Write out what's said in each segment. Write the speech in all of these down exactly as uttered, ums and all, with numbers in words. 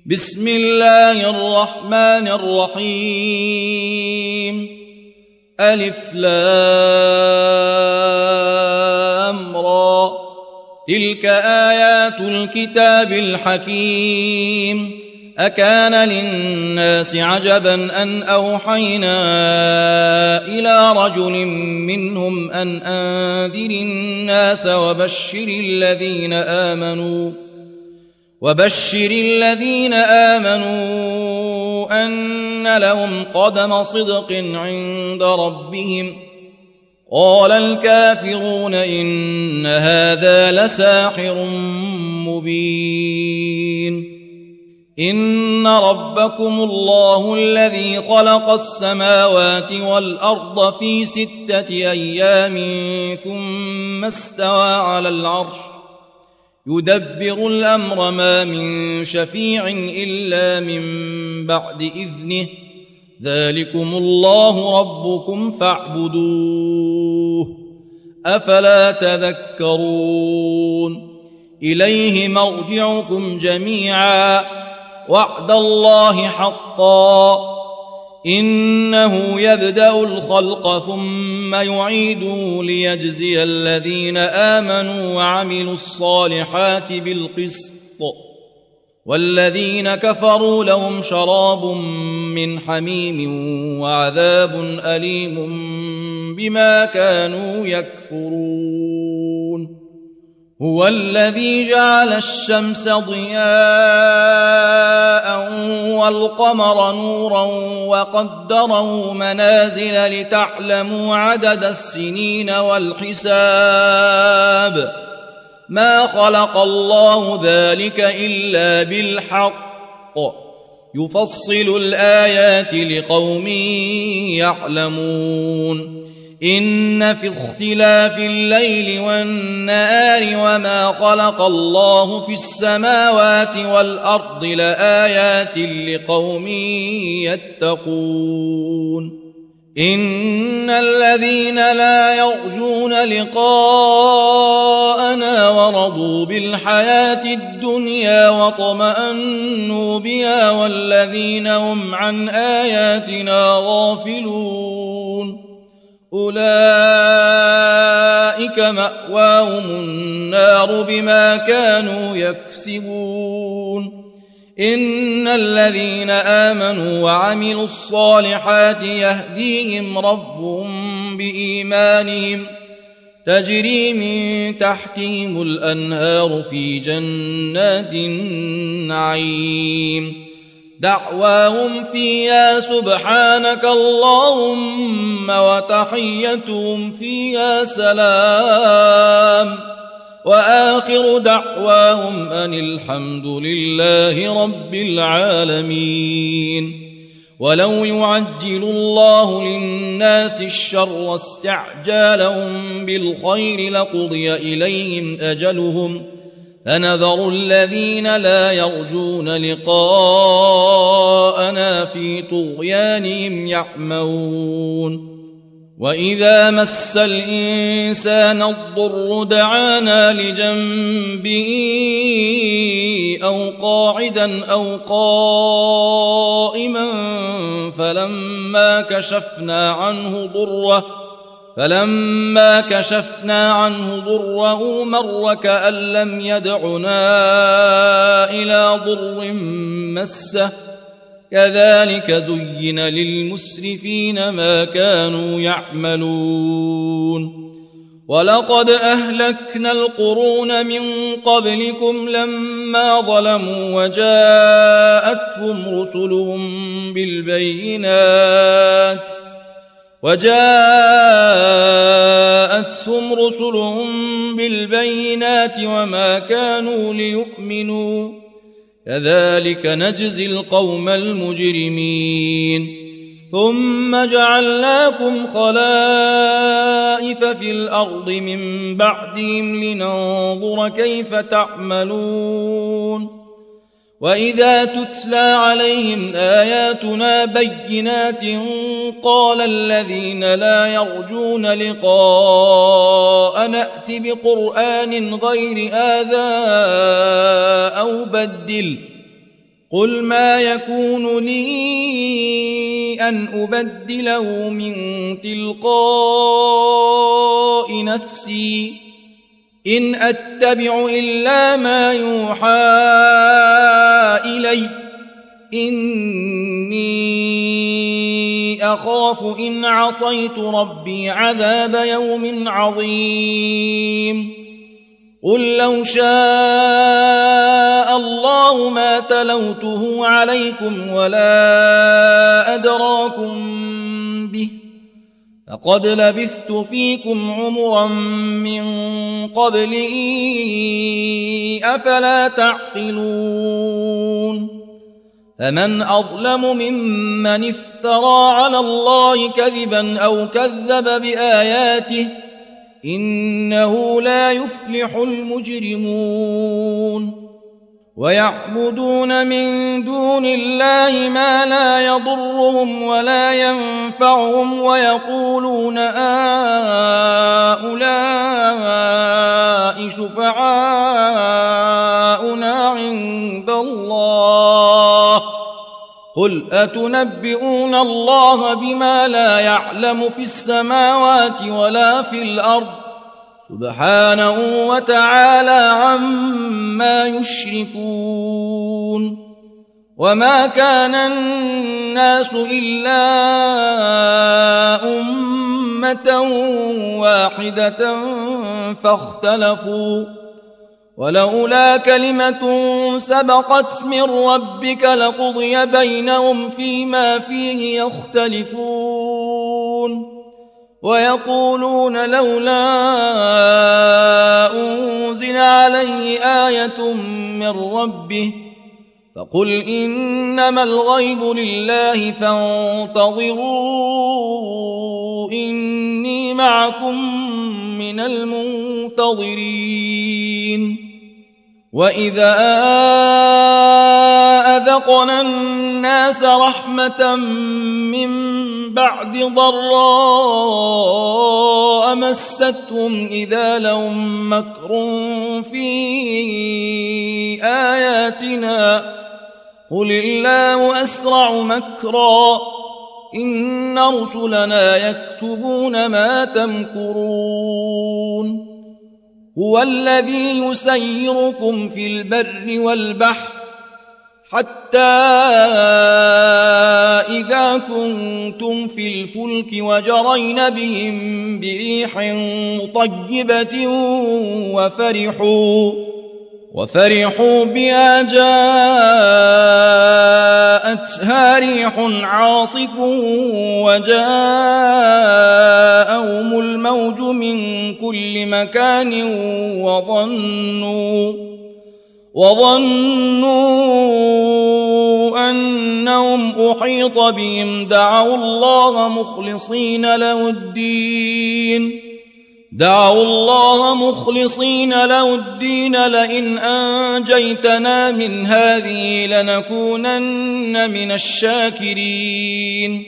بسم الله الرحمن الرحيم ألف لام را تلك آيات الكتاب الحكيم أكان للناس عجبا أن أوحينا إلى رجل منهم أن أنذر الناس وبشر الذين آمنوا وبشر الذين آمنوا أن لهم قدم صدق عند ربهم قال الكافرون إن هذا لساحر مبين إن ربكم الله الذي خلق السماوات والأرض في ستة أيام ثم استوى على العرش يدبر الأمر ما من شفيع إلا من بعد إذنه ذلكم الله ربكم فاعبدوه أفلا تذكرون إليه مرجعكم جميعا وعد الله حقا إنه يبدأ الخلق ثم يعيده ليجزي الذين آمنوا وعملوا الصالحات بالقسط والذين كفروا لهم شراب من حميم وعذاب أليم بما كانوا يكفرون هو الذي جعل الشمس ضياء والقمر نورا وقدره منازل لتعلموا عدد السنين والحساب ما خلق الله ذلك إلا بالحق يفصل الآيات لقوم يعلمون إن في اختلاف الليل والنهار وما خلق الله في السماوات والأرض لآيات لقوم يتقون إن الذين لا يرجون لقاءنا ورضوا بالحياة الدنيا وطمأنوا بها والذين هم عن آياتنا غافلون أولئك مأواهم النار بما كانوا يكسبون إن الذين آمنوا وعملوا الصالحات يهديهم ربهم بإيمانهم تجري من تحتهم الأنهار في جنات النعيم دعواهم فيها سبحانك اللهم وتحيتهم فيها سلام وآخر دعواهم أن الحمد لله رب العالمين ولو يعجل الله للناس الشر استعجالهم بالخير لقضي إليهم أجلهم فنذر الذين لا يرجون لقاءنا في طغيانهم يعمهون وإذا مس الإنسان الضر دعانا لجنبه أو قاعدا أو قائما فلما كشفنا عنه ضره فلما كشفنا عنه ضره مر كأن لم يدعنا إلى ضر مسه كذلك زين للمسرفين ما كانوا يعملون ولقد أهلكنا القرون من قبلكم لما ظلموا وجاءتهم رسلهم بالبينات وجاءتهم رسلهم بالبينات وما كانوا ليؤمنوا كذلك نجزي القوم المجرمين ثم جعلناكم خلائف في الأرض من بعدهم لننظر كيف تعملون وإذا تتلى عليهم آياتنا بينات قال الذين لا يرجون لقاء نأت بقرآن غير هذا أو بدل قل ما يكون لي أن أبدله من تلقاء نفسي إن أتبع إلا ما يوحى إلي إني أخاف إن عصيت ربي عذاب يوم عظيم قل لو شاء الله ما تلوته عليكم ولا أدراكم به فقد لبثت فيكم عمرا من قبله أفلا تعقلون فمن أظلم ممن افترى على الله كذبا أو كذب بآياته إنه لا يفلح المجرمون ويعبدون من دون الله ما لا يضرهم ولا ينفعهم ويقولون آؤلاء شفعاؤنا عند الله قل أتنبئون الله بما لا يعلم في السماوات ولا في الأرض سبحانه وتعالى عما يشركون وما كان الناس إلا أمة واحدة فاختلفوا ولولا كلمة سبقت من ربك لقضي بينهم فيما فيه يختلفون ويقولون لولا أنزل عليه آية من ربه فقل إنما الغيب لله فانتظروا إني معكم من المنتظرين وإذا أذقنا الناس رحمة من بعد ضراء مستهم إذا لهم مكر في آياتنا قل الله أسرع مكرا إن رسلنا يكتبون ما تمكرون هو الذي يسيركم في البر والبحر حتى إذا كنتم في الفلك وجرين بهم بريح طيبة وفرحوا وفرحوا بها جاءتها ريح عاصف وجاءهم الموج من كل مكان وظنوا وظنوا أنهم أحيط بهم دعوا الله مخلصين له الدين دعوا الله مخلصين له الدين لئن أنجيتنا من هذه لنكونن من الشاكرين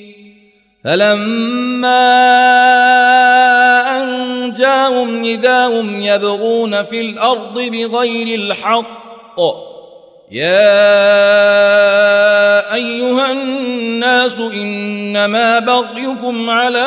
فلما أنجاهم إذا هم يبغون في الأرض بغير الحق يا أيها الناس إنما بغيكم على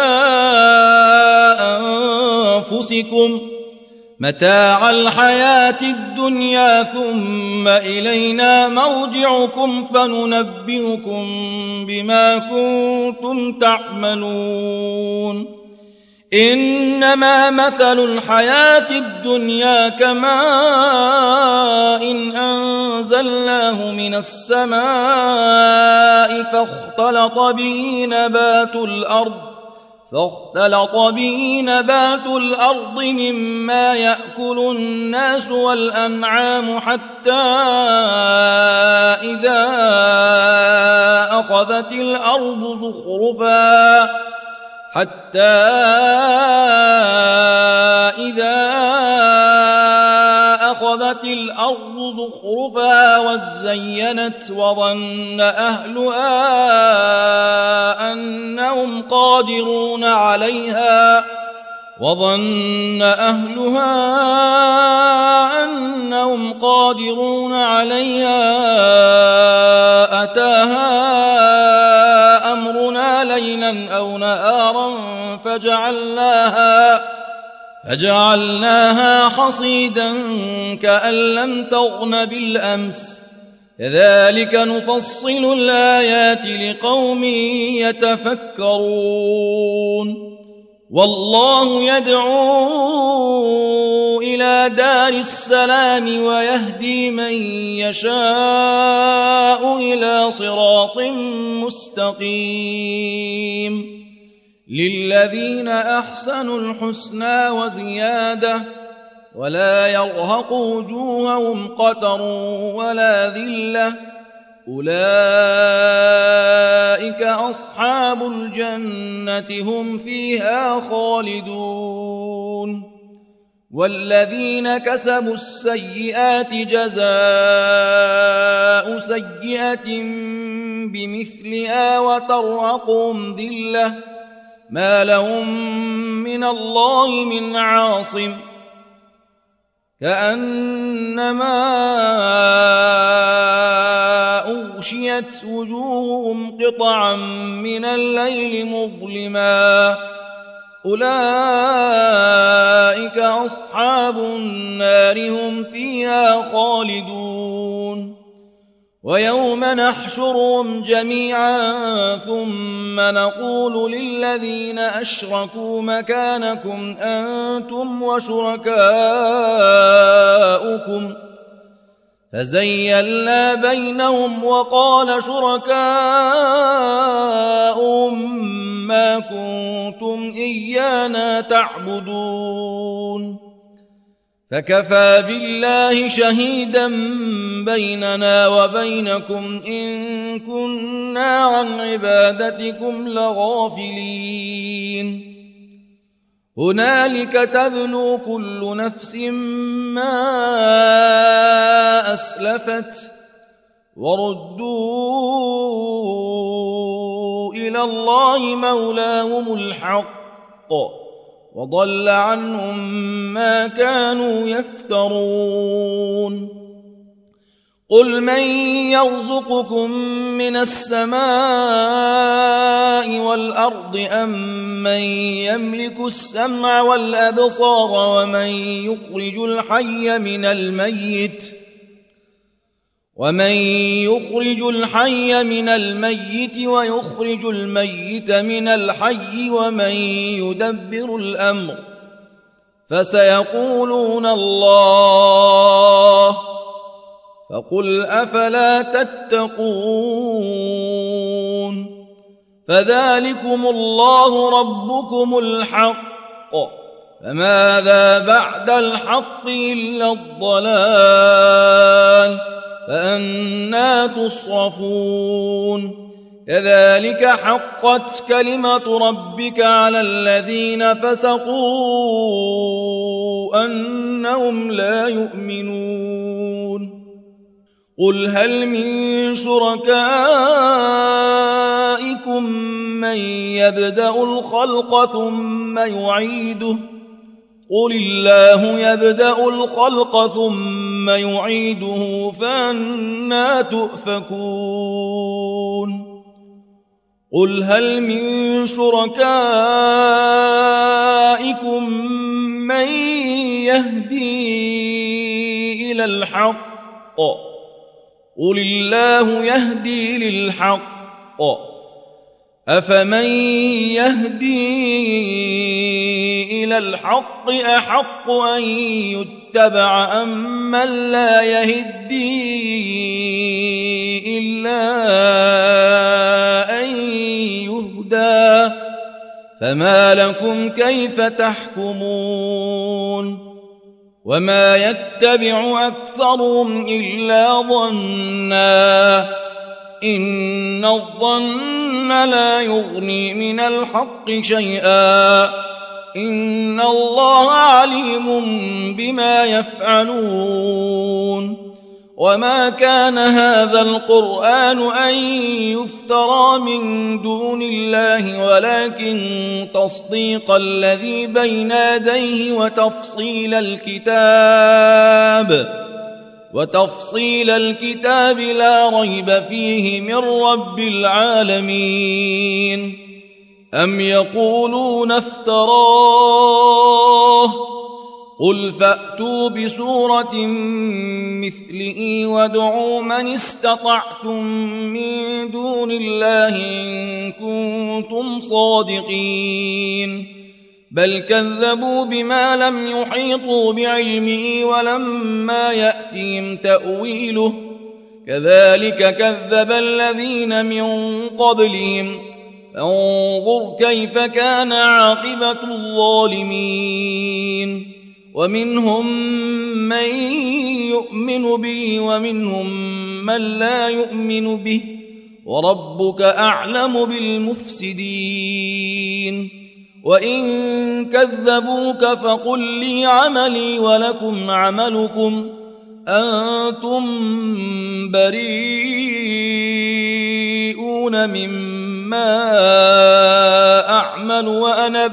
أنفسكم متاع الحياة الدنيا ثم إلينا مرجعكم فننبئكم بما كنتم تعملون إنما مثل الحياة الدنيا كماء إن أنزلناه من السماء فاختلط به نبات الأرض فاختلط به نبات الأرض مما يأكل الناس والأنعام حتى إذا أخذت الأرض زخرفا حتى إذا أخذت الأرض زخرفا وزينت وظن أهلها أنهم قادرون عليها وظن أهلها أنهم قادرون عليها أتاها أمرنا ليلا أو نهارا فجعلناها فجعلناها حصيدا كأن لم تغن بالأمس كذلك نفصل الآيات لقوم يتفكرون والله يدعو إلى دار السلام ويهدي من يشاء إلى صراط مستقيم للذين أحسنوا الحسنى وزيادة ولا يرهق وجوههم قتر ولا ذلة أولئك أصحاب الجنة هم فيها خالدون والذين كسبوا السيئات جزاء سيئة بمثلها وترهقهم ذلة ما لهم من الله من عاصم كأنما أغشيت وجوههم قطعا من الليل مظلما أولئك أصحاب النار هم فيها خالدون ويوم نحشرهم جميعا ثم نقول للذين أشركوا مكانكم أنتم وشركاؤكم فزيلنا بينهم وقال شركاؤهم ما كنتم إيانا تعبدون فكفى بالله شهيدا بيننا وبينكم إن كنا عن عبادتكم لغافلين هنالك تبلو كل نفس ما أسلفت وردوا إلى الله مولاهم الحق وضل عنهم ما كانوا يفترون قل من يرزقكم من السماء والأرض أم من يملك السمع والأبصار ومن يخرج الحي من الميت ومن يخرج الحي من الميت ويخرج الميت من الحي ومن يدبر الأمر فسيقولون الله فقل أفلا تتقون فذلكم الله ربكم الحق فماذا بعد الحق إلا الضلال فأنى تصرفون كذلك حقت كلمة ربك على الذين فسقوا أنهم لا يؤمنون قل هل من شركائكم من يبدأ الخلق ثم يعيده قل الله يبدأ الخلق ثم يعيده فأنى تؤفكون قل هل من شركائكم من يهدي إلى الحق قل الله يهدي للحق أفمن يهدي إلى الحق أحق أن يتبع أم من لا يهدي إلا أن يهدى فما لكم كيف تحكمون وما يتبع أكثرهم إلا ظنا إن الظن لا يغني من الحق شيئا إن الله عليم بما يفعلون وما كان هذا القرآن أن يفترى من دون الله ولكن تصديق الذي بين يديه وتفصيل الكتاب وتفصيل الكتاب لا ريب فيه من رب العالمين. أم يقولون افتراه قل فأتوا بسورة مثله وادعوا من استطعتم من دون الله إن كنتم صادقين بل كذبوا بما لم يحيطوا بعلمه ولما يأتهم تأويله كذلك كذب الذين من قبلهم فانظر كيف كان عاقبة الظالمين. ومنهم من يؤمن به ومنهم من لا يؤمن به وربك أعلم بالمفسدين. وإن كذبوك فقل لي عملي ولكم عملكم أنتم بريئون مما أعمل وأنا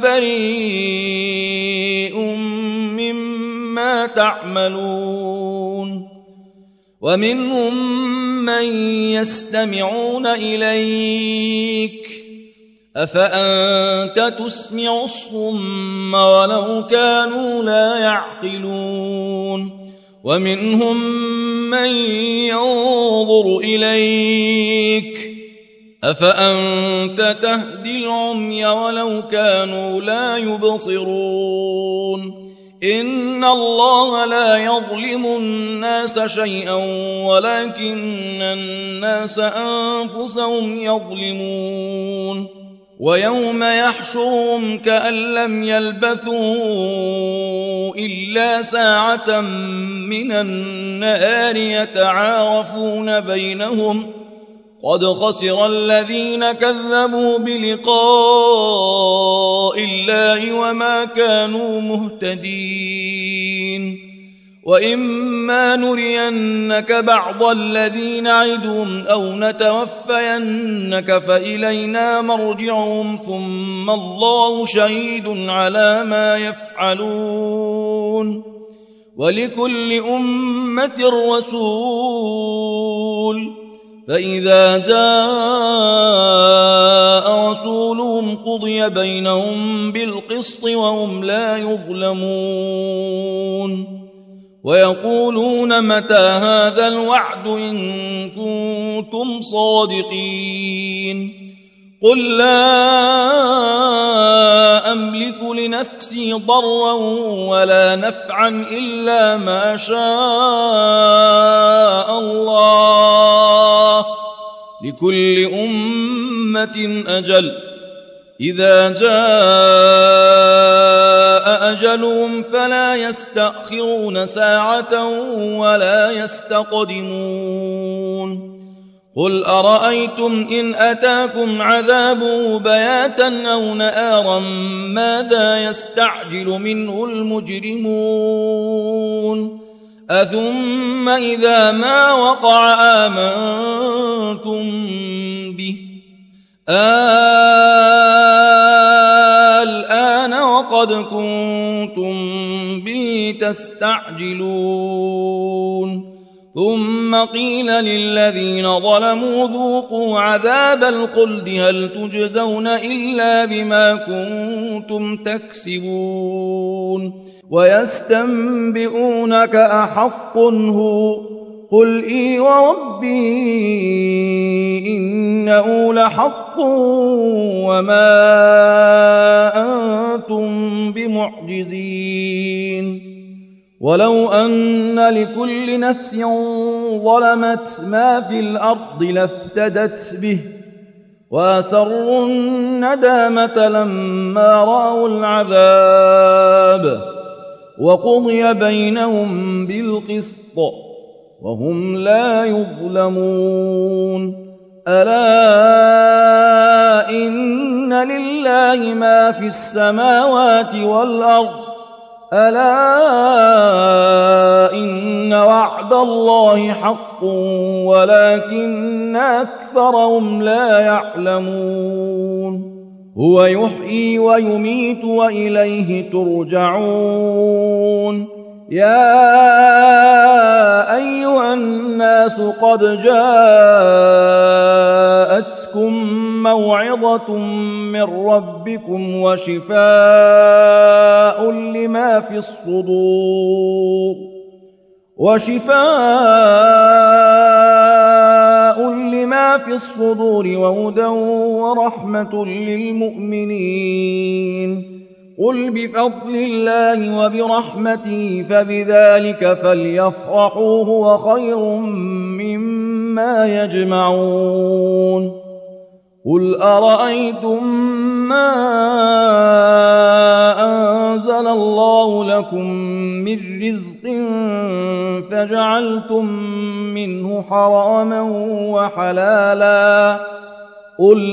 بريء مما تعملون. ومنهم من يستمعون إليك أفأنت تسمع الصم ولو كانوا لا يعقلون. ومنهم من ينظر إليك أفأنت تهدي العمي ولو كانوا لا يبصرون. إن الله لا يظلم الناس شيئا ولكن الناس أنفسهم يظلمون. ويوم يحشرهم كأن لم يلبثوا إلا ساعة من النهار يتعارفون بينهم قد خسر الذين كذبوا بلقاء الله وما كانوا مهتدين. وإما نرينك بعض الذي نعدهم أو نتوفينك فإلينا مرجعهم ثم الله شهيد على ما يفعلون. ولكل أمة رسول فإذا جاء رسولهم قضي بينهم بالقسط وهم لا يظلمون. ويقولون متى هذا الوعد إن كنتم صادقين قل لا أملك لنفسي ضرا ولا نفعا إلا ما شاء الله لكل أمة أجل إذا جاء أجلهم فلا يستأخرون ساعة ولا يستقدمون. قل أرأيتم إن أتاكم عذابه بياتا أو نهارا ماذا يستعجل منه المجرمون أثم إذا ما وقع آمنتم به الآن وقد كنتم به تستعجلون. ثم قيل للذين ظلموا ذوقوا عذاب الخلد هل تجزون إلا بما كنتم تكسبون. ويستنبئونك أحق هو قل إي وربي إنه لحق وما أنتم بمعجزين. ولو أن لكل نفس ظلمت ما في الأرض لافتدت به وأسروا الندامة لما رأوا العذاب وقضي بينهم بالقسط وهم لا يظلمون. ألا إن لله ما في السماوات والأرض ألا إن وعد الله حق ولكن أكثرهم لا يعلمون هو يحيي ويميت وإليه ترجعون يا أيها الناس قد جاءتكم موعظة من ربكم وشفاء لما في الصدور وشفاء لما في الصدور وهدى ورحمة للمؤمنين قل بفضل الله وبرحمته فبذلك فليفرحوا هو خير مما يجمعون قل أرأيتم ما أنزل الله لكم من رزق فجعلتم منه حراما وحلالا قل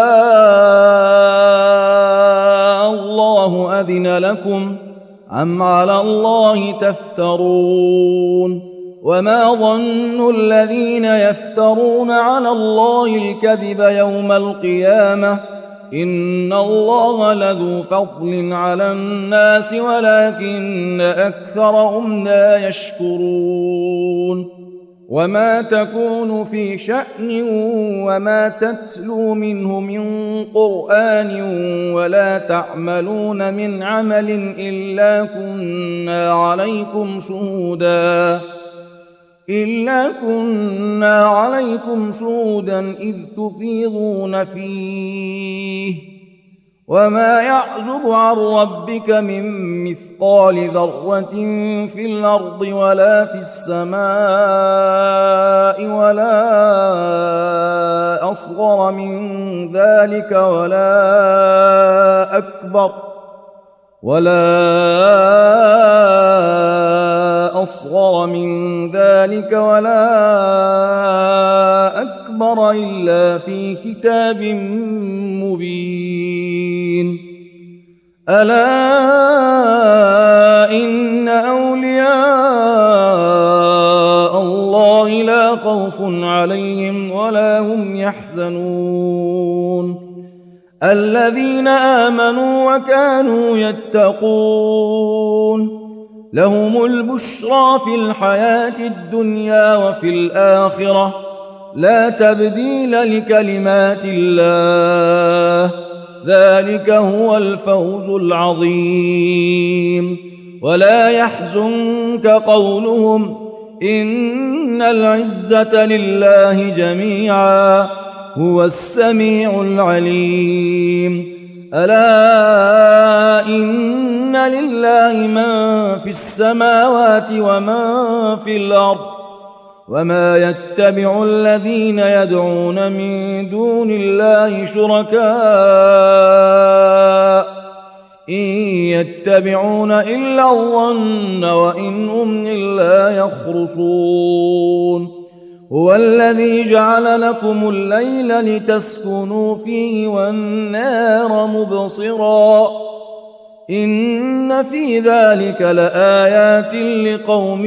آه الله أذن لكم أم على الله تفترون وما ظن الذين يفترون على الله الكذب يوم القيامة إن الله لذو فضل على الناس ولكن أكثرهم لا يشكرون وما تكون في شأن وما تتلو منه من قرآن ولا تعملون من عمل إلا كنا عليكم شهودا إلا كنا عليكم شهودا إذ تفيضون فيه وما يعزب عن ربك من مثقال ذرة في الأرض ولا في السماء ولا أصغر من ذلك ولا أكبر ولا أصغر من ذلك ولا أكبر إلا في كتاب مبين ألا إن أولياء الله لا خوف عليهم ولا هم يحزنون الذين آمنوا وكانوا يتقون لهم البشرى في الحياة الدنيا وفي الآخرة لا تبديل لكلمات الله ذلك هو الفوز العظيم ولا يحزنك قولهم إن العزة لله جميعا هو السميع العليم ألا إن لله من في السماوات ومن في الأرض وما يتبع الذين يدعون من دون الله شركاء إن يتبعون إلا الظن وإن هم إلا يخرصون هو الذي جعل لكم الليل لتسكنوا فيه والنهار مبصرا إن في ذلك لآيات لقوم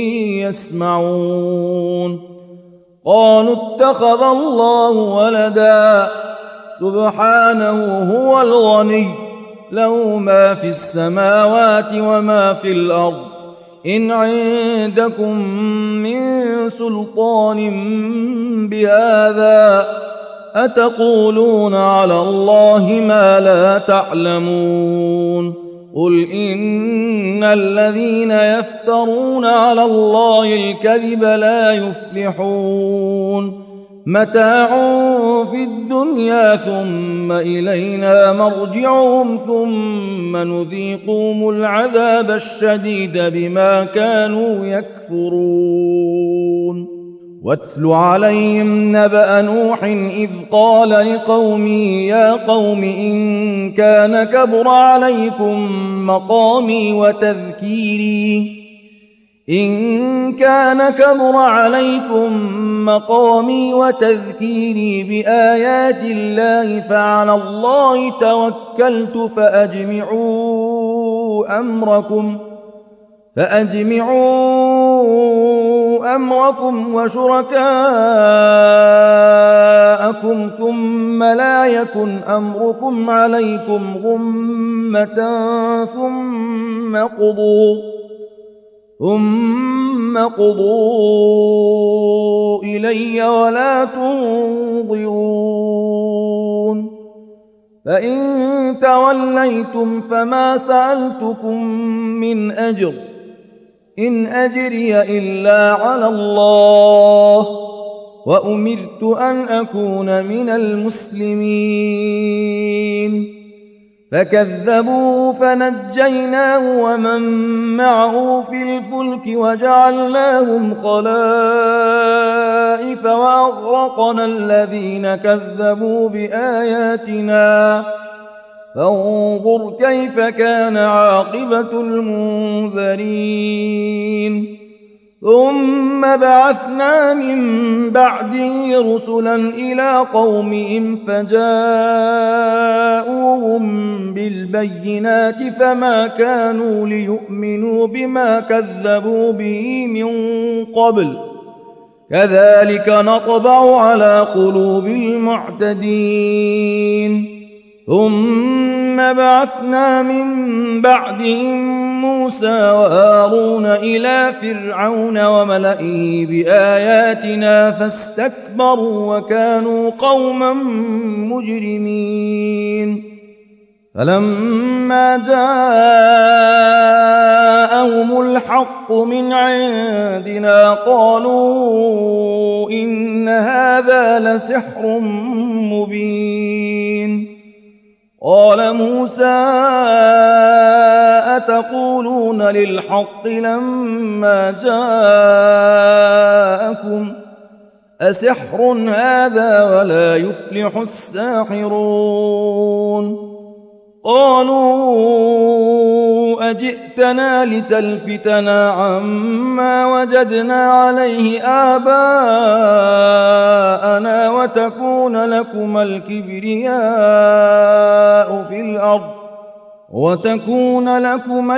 يسمعون قالوا اتخذ الله ولدا سبحانه هو الغني له ما في السماوات وما في الأرض إن عندكم من سلطان بهذا أتقولون على الله ما لا تعلمون قل إن الذين يفترون على الله الكذب لا يفلحون متاع في الدنيا ثم إلينا مرجعهم ثم نذيقهم العذاب الشديد بما كانوا يكفرون واتل عليهم نبأ نوح إذ قال لقومه يا قوم إن كان كبر عليكم مقامي وتذكيري إن كان كبر عليكم مقامي وتذكيري بآيات الله فعلى الله توكلت فأجمعوا أمركم فأجمعوا أمركم وشركاءكم ثم لا يكن أمركم عليكم غمة ثم قضوا ثم قضوا إلي ولا تنظرون فإن توليتم فما سألتكم من أجر إن أجري إلا على الله وأمرت أن أكون من المسلمين فكذبوا فنجيناه ومن معه في الفلك وجعلناهم خلائف وأغرقنا الذين كذبوا بآياتنا فانظر كيف كان عاقبة المنذرين ثم بعثنا من بعده رسلا إلى قومهم فجاءوهم بالبينات فما كانوا ليؤمنوا بما كذبوا به من قبل كذلك نطبع على قلوب المعتدين ثم بعثنا من بعدهم موسى وهارون إلى فرعون وملئه بآياتنا فاستكبروا وكانوا قوما مجرمين فلما جاءهم الحق من عندنا قالوا إن هذا لسحر مبين قال موسى أتقولون للحق لما جاءكم أسحر هذا ولا يفلح الساحرون قالوا أجئتنا لتلفتنا عما وجدنا عليه آباءنا وتكون لكما الكبرياء في الأرض وتكون لكما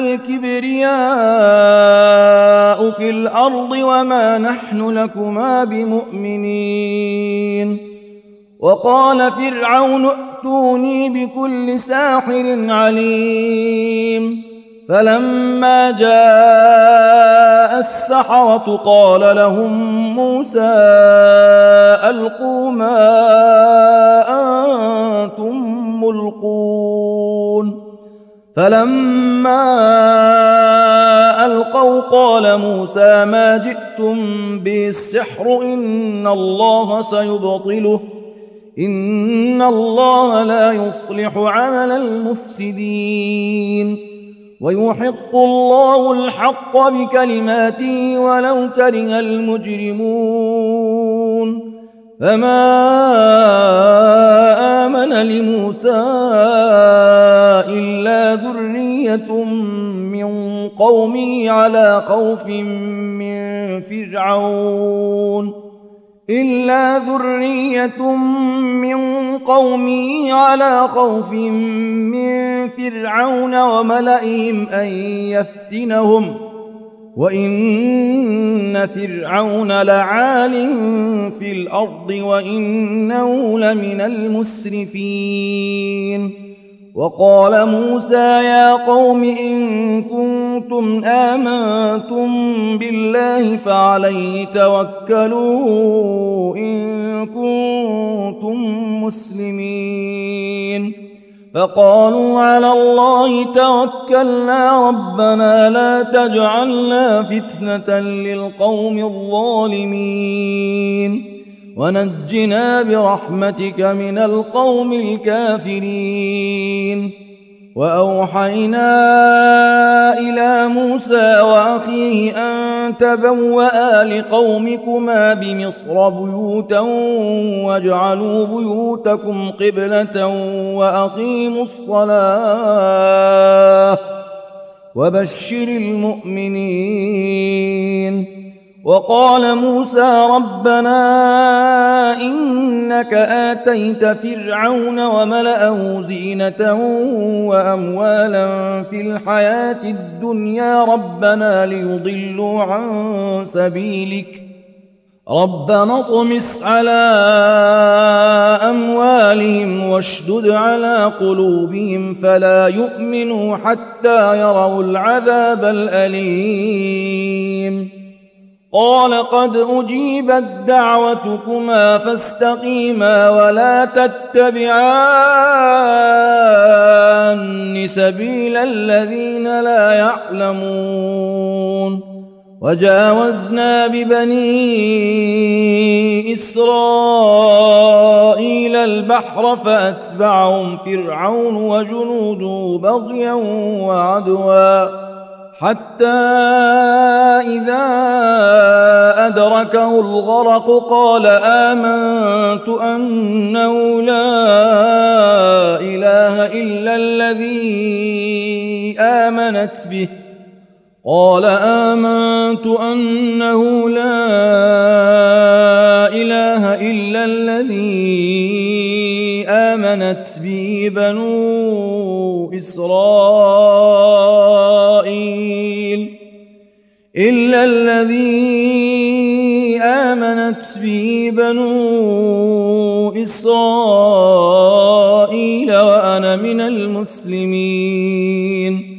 الكبرياء في الأرض وما نحن لكما بمؤمنين وقال فرعون ائتوني بكل ساحر عليم فلما جاء السحرة قال لهم موسى ألقوا ما أنتم ملقون فلما ألقوا قال موسى ما جئتم به السحر إن الله سيبطله إن الله لا يصلح عمل المفسدين ويحق الله الحق بكلماته ولو كره المجرمون فما آمن لموسى إلا ذرية من قومه على خوف من فرعون إلا ذرية من قومه على خوف من فرعون وملئهم أن يفتنهم وإن فرعون لعال في الأرض وإنه لمن المسرفين وقال موسى يا قوم إن كنتم آمنتم بالله فعليه توكلوا إن كنتم مسلمين فقالوا على الله توكلنا ربنا لا تجعلنا فتنة للقوم الظالمين ونجنا برحمتك من القوم الكافرين وأوحينا إلى موسى وأخيه أن تبوأ لقومكما بمصر بيوتا واجعلوا بيوتكم قبلة وأقيموا الصلاة وبشر المؤمنين وقال موسى ربنا إنك آتيت فرعون وملأه زينة وأموالا في الحياة الدنيا ربنا ليضلوا عن سبيلك ربنا اطمس على أموالهم واشدد على قلوبهم فلا يؤمنوا حتى يروا العذاب الأليم قال قد أجيبت دعوتكما فاستقيما ولا تتبعان سبيل الذين لا يعلمون وجاوزنا ببني إسرائيل البحر فأتبعهم فرعون وجنوده بغيا وعدوا حتى إذا أدركه الغرق قال آمنت أنه لا إله إلا الذي آمنت به قال آمنت أنه لا إله إلا الذي آمنت به بنو إسرائيل إلا الذي آمنت به بنو إسرائيل وأنا من المسلمين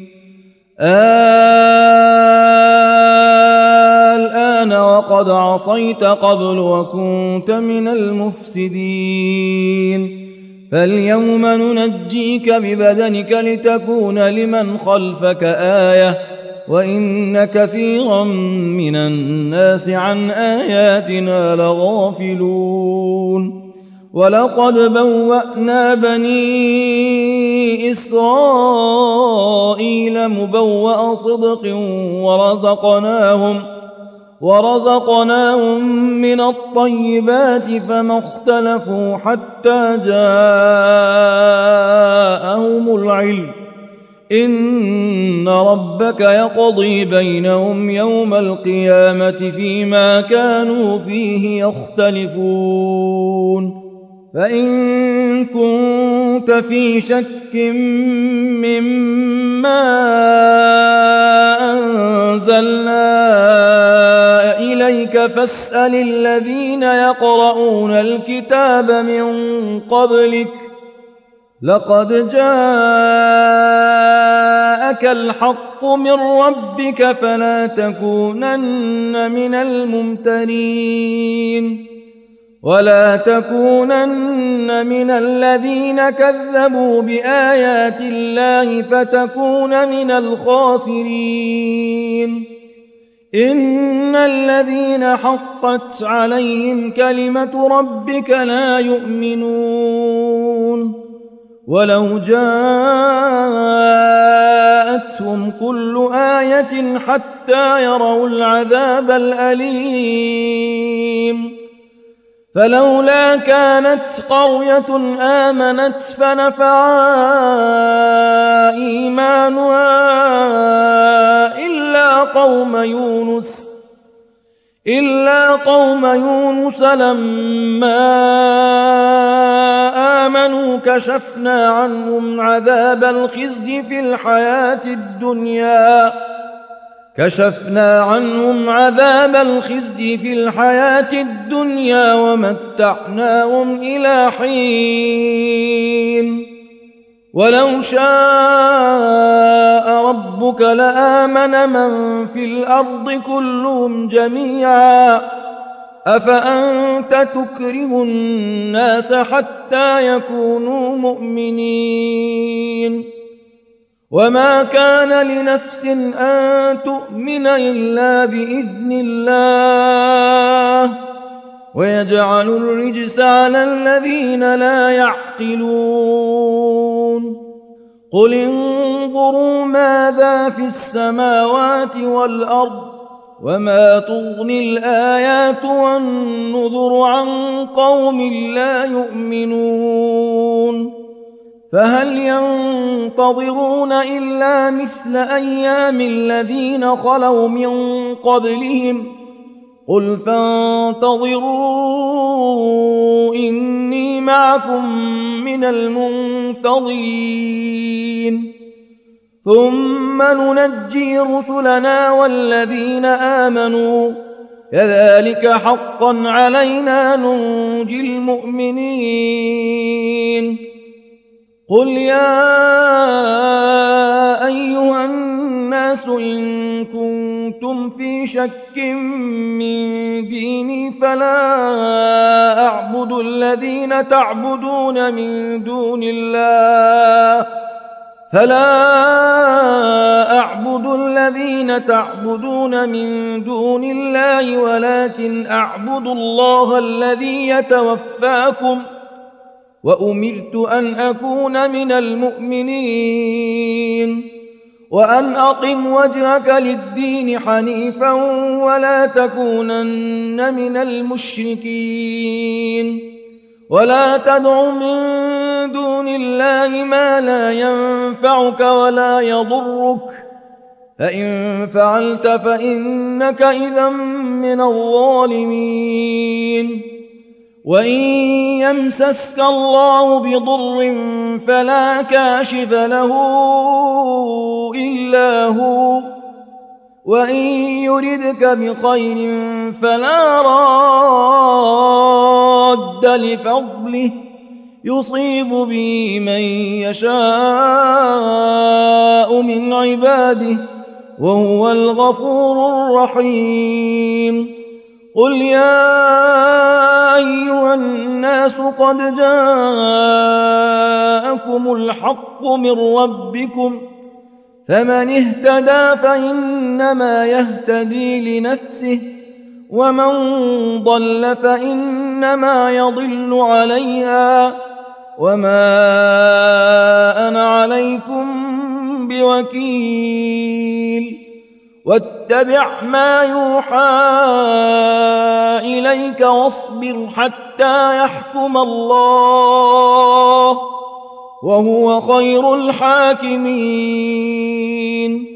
الآن وقد عصيت قبل وكنت من المفسدين فاليوم ننجيك ببدنك لتكون لمن خلفك آية وإن كثيرا من الناس عن آياتنا لغافلون ولقد بوأنا بني إسرائيل مبوأ صدق ورزقناهم ورزقناهم من الطيبات فما اختلفوا حتى جاءهم العلم إن ربك يقضي بينهم يوم القيامة فيما كانوا فيه يختلفون فإن كنت في شك مما أنزلنا إليك فاسأل الذين يقرؤون الكتاب من قبلك لقد جاءك الحق من ربك فلا تكونن من الممترين ولا تكونن من الذين كذبوا بآيات الله فتكون من الخاسرين إن الذين حقت عليهم كلمة ربك لا يؤمنون ولو جاءتهم كل آية حتى يروا العذاب الأليم فلولا كانت قرية آمنت فنفعها إيمانها إلا قوم يونس إلا قوم يونس لما آمنوا كشفنا عنهم عذاب الخزي في الحياة الدنيا كشفنا عنهم عذاب الخزي في الحياة الدنيا ومتعناهم إلى حين ولو شاء ربك لآمن من في الأرض كلهم جميعا أفأنت تكره الناس حتى يكونوا مؤمنين وما كان لنفس أن تؤمن إلا بإذن الله ويجعل الرجس على الذين لا يعقلون قل انظروا ماذا في السماوات والأرض وما تغني الآيات والنذر عن قوم لا يؤمنون فهل ينتظرون إلا مثل أيام الذين خلوا من قبلهم قل فانتظروا إني معكم من المنتظرين ثم ننجي رسلنا والذين آمنوا كذلك حقا علينا ننجي المؤمنين قل يا أيها الناس إن كنتم في شك من ديني فلا أعبد الذين تعبدون من دون الله فلا أعبد الذين تعبدون من دون الله ولكن أعبد الله الذي يتوفاكم وأمرت أن أكون من المؤمنين وأن أقم وجهك للدين حنيفا ولا تكونن من المشركين ولا تدع من دون الله ما لا ينفعك ولا يضرك فإن فعلت فإنك إذا من الظالمين وإن يمسسك الله بضر فلا كاشف له إلا هو وإن يردك بخير فلا راد لفضله يصيب به من يشاء من عباده وهو الغفور الرحيم قل يا أيها الناس قد جاءكم الحق من ربكم فمن اهتدى فإنما يهتدي لنفسه ومن ضل فإنما يضل عليها وما أنا عليكم بوكيل واتبع ما يوحى إليك واصبر حتى يحكم الله وهو خير الحاكمين